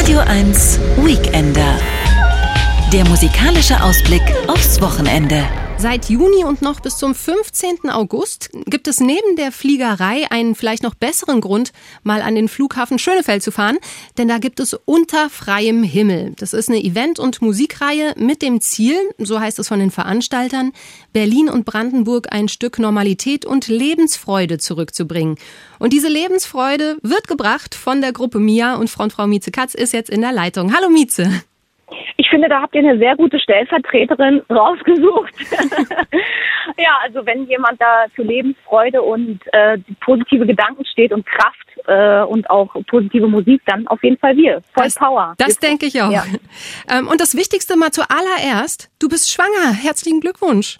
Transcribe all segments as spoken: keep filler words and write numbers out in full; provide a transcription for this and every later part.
Radio eins Weekender. Der musikalische Ausblick aufs Wochenende. Seit Juni und noch bis zum fünfzehnten August gibt es neben der Fliegerei einen vielleicht noch besseren Grund, mal an den Flughafen Schönefeld zu fahren, denn da gibt es Unter freiem Himmel. Das ist eine Event- und Musikreihe mit dem Ziel, so heißt es von den Veranstaltern, Berlin und Brandenburg ein Stück Normalität und Lebensfreude zurückzubringen. Und diese Lebensfreude wird gebracht von der Gruppe Mia und Frontfrau Mieze Katz ist jetzt in der Leitung. Hallo Mieze. Ich finde, da habt ihr eine sehr gute Stellvertreterin rausgesucht. Ja, also wenn jemand da für Lebensfreude und äh, positive Gedanken steht und Kraft äh, und auch positive Musik, dann auf jeden Fall wir. Voll das, Power. Das denke ich auch. Ja. Ähm, und das Wichtigste mal zuallererst, du bist schwanger. Herzlichen Glückwunsch.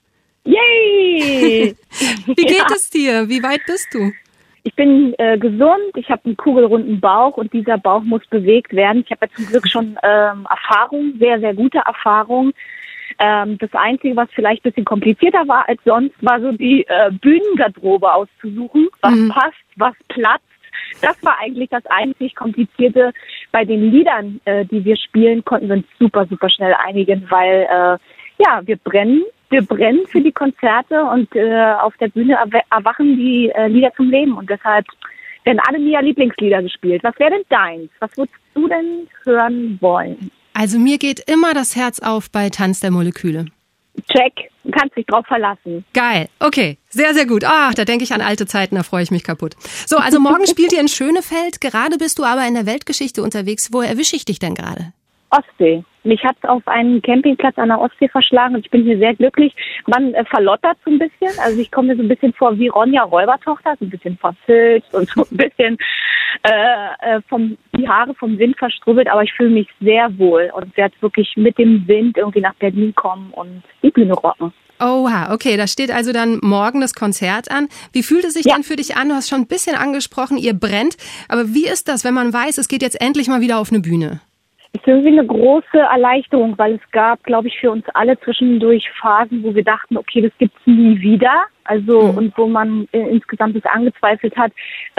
Yay! Wie geht Ja. es dir? Wie weit bist du? Ich bin äh, gesund, ich habe einen kugelrunden Bauch und dieser Bauch muss bewegt werden. Ich habe ja zum Glück schon ähm, Erfahrung, sehr, sehr gute Erfahrung. Ähm, das Einzige, was vielleicht ein bisschen komplizierter war als sonst, war so die äh, Bühnengarderobe auszusuchen. Was mhm. passt, was platzt. Das war eigentlich das einzig Komplizierte. Bei den Liedern, äh, die wir spielen, konnten wir uns super, super schnell einigen, weil äh, ja, wir brennen. Wir brennen für die Konzerte und äh, auf der Bühne erw- erwachen die äh, Lieder zum Leben. Und deshalb werden alle Mia Lieblingslieder gespielt. Was wäre denn deins? Was würdest du denn hören wollen? Also mir geht immer das Herz auf bei Tanz der Moleküle. Check, du kannst dich drauf verlassen. Geil, okay, sehr, sehr gut. Ach, da denke ich an alte Zeiten, da freue ich mich kaputt. So, also morgen spielt ihr in Schönefeld. Gerade bist du aber in der Weltgeschichte unterwegs. Wo erwische ich dich denn gerade? Ostsee. Mich hat es auf einen Campingplatz an der Ostsee verschlagen und ich bin hier sehr glücklich. Man äh, verlottert so ein bisschen. Also ich komme mir so ein bisschen vor wie Ronja Räubertochter, so ein bisschen verfilzt und so ein bisschen äh, vom, die Haare vom Wind verstrubbelt. Aber ich fühle mich sehr wohl und werde wirklich mit dem Wind irgendwie nach Berlin kommen und die Bühne rocken. Oha, okay, da steht also dann morgen das Konzert an. Wie fühlt es sich Ja. denn für dich an? Du hast schon ein bisschen angesprochen, ihr brennt. Aber wie ist das, wenn man weiß, es geht jetzt endlich mal wieder auf eine Bühne? Es ist irgendwie eine große Erleichterung, weil es gab, glaube ich, für uns alle zwischendurch Phasen, wo wir dachten, okay, das gibt's nie wieder. Also mhm. und wo man äh, insgesamt es angezweifelt hat,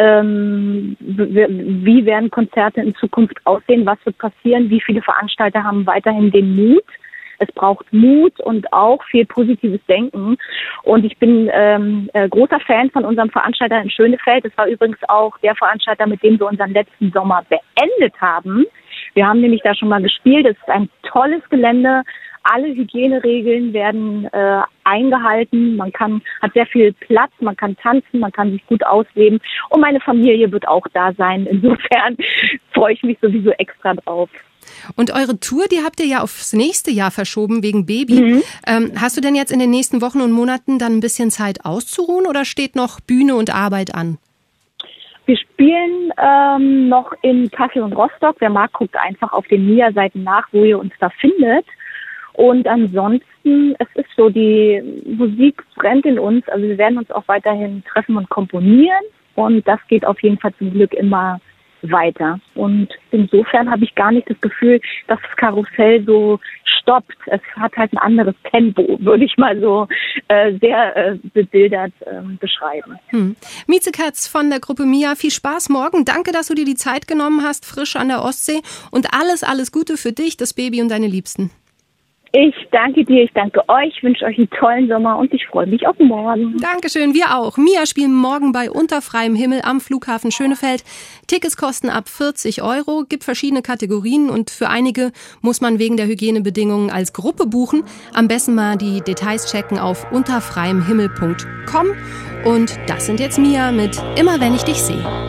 ähm, w- wie werden Konzerte in Zukunft aussehen, was wird passieren, wie viele Veranstalter haben weiterhin den Mut. Es braucht Mut und auch viel positives Denken. Und ich bin ähm, äh, großer Fan von unserem Veranstalter in Schönefeld. Das war übrigens auch der Veranstalter, mit dem wir unseren letzten Sommer beendet haben. Wir haben nämlich da schon mal gespielt. Es ist ein tolles Gelände. Alle Hygieneregeln werden äh, eingehalten. Man kann hat sehr viel Platz, man kann tanzen, man kann sich gut ausleben. Und meine Familie wird auch da sein. Insofern freue ich mich sowieso extra drauf. Und eure Tour, die habt ihr ja aufs nächste Jahr verschoben wegen Baby. Mhm. Ähm, hast du denn jetzt in den nächsten Wochen und Monaten dann ein bisschen Zeit auszuruhen oder steht noch Bühne und Arbeit an? Wir spielen ähm, noch in Kassel und Rostock. Wer mag, guckt einfach auf den Mia-Seiten nach, wo ihr uns da findet. Und ansonsten, es ist so, die Musik brennt in uns. Also wir werden uns auch weiterhin treffen und komponieren. Und das geht auf jeden Fall zum Glück immer weiter. Und insofern habe ich gar nicht das Gefühl, dass das Karussell so stoppt. Es hat halt ein anderes Tempo, würde ich mal so äh, sehr äh, bebildert äh, beschreiben. Hm. Mieze Katz von der Gruppe Mia, viel Spaß morgen. Danke, dass du dir die Zeit genommen hast, frisch an der Ostsee. Und alles, alles Gute für dich, das Baby und deine Liebsten. Ich danke dir, ich danke euch, wünsche euch einen tollen Sommer und ich freue mich auf morgen. Dankeschön, wir auch. Mia spielen morgen bei Unter freiem Himmel am Flughafen Schönefeld. Tickets kosten ab vierzig Euro, gibt verschiedene Kategorien und für einige muss man wegen der Hygienebedingungen als Gruppe buchen. Am besten mal die Details checken auf unter freiem himmel punkt com. Und das sind jetzt Mia mit Immer wenn ich dich sehe.